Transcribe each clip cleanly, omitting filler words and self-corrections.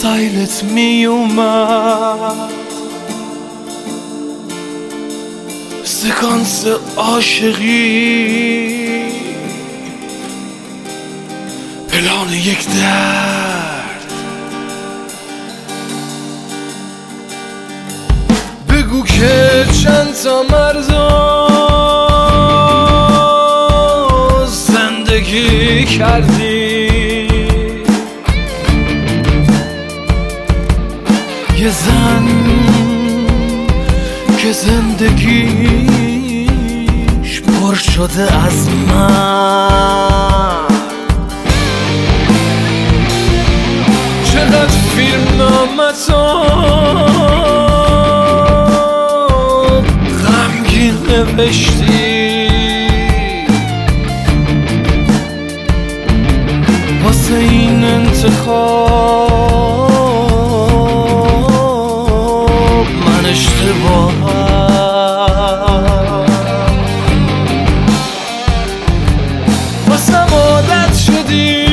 استایلت می اومد سکانس عاشقی، پلان یک درد. بگو که چند تا مرزا زندگی کردی، یه زن که زندگیش پر شده از من. چقدر فیلم نامتا غمگین نوشتی واسه این انتخاب من اشتباهم. واسم عادت شدی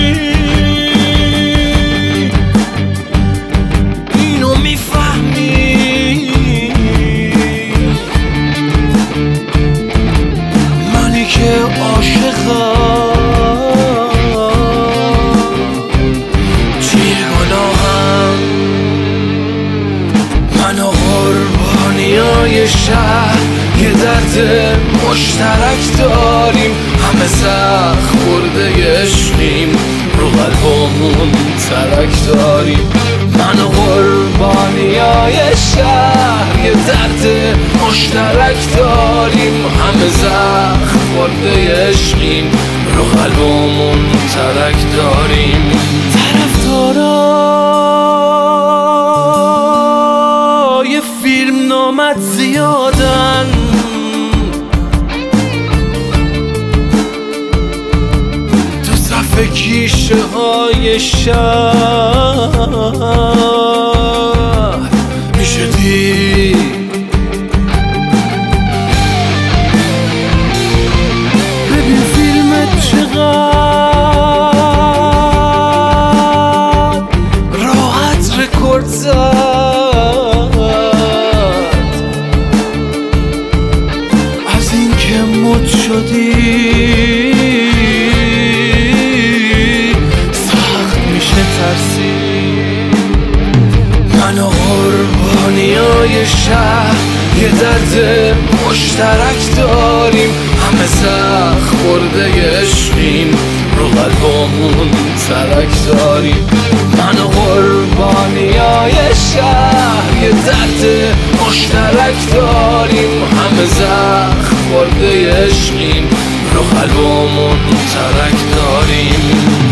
اینو میفهمی، منی که عاشقم شهر، یه درد مشترک داریم، همه سخت خورده عشقیم، رو قلبمون ترک داریم. من و قربانیای شهر یه درد مشترک داریم، همه سخت خورده عشقیم، رو قلبمون ترک داریم. طرفدارای فیلم نامت زیادن، تو صف کیشه های شهر میشه دید ببین فیلمت چقدر راحت رکورد زد، از این که مد شدی سخت میشه ترسید. من و قربانیای شهر یه درد مشترک داریم، همه سخت خورده عشقیم، رو قلبمون ترک داریم. من و قربانیای شهر یه درد مشترک داریم، همه زخم خورده عشقیم، رو قلبمون ترک داریم.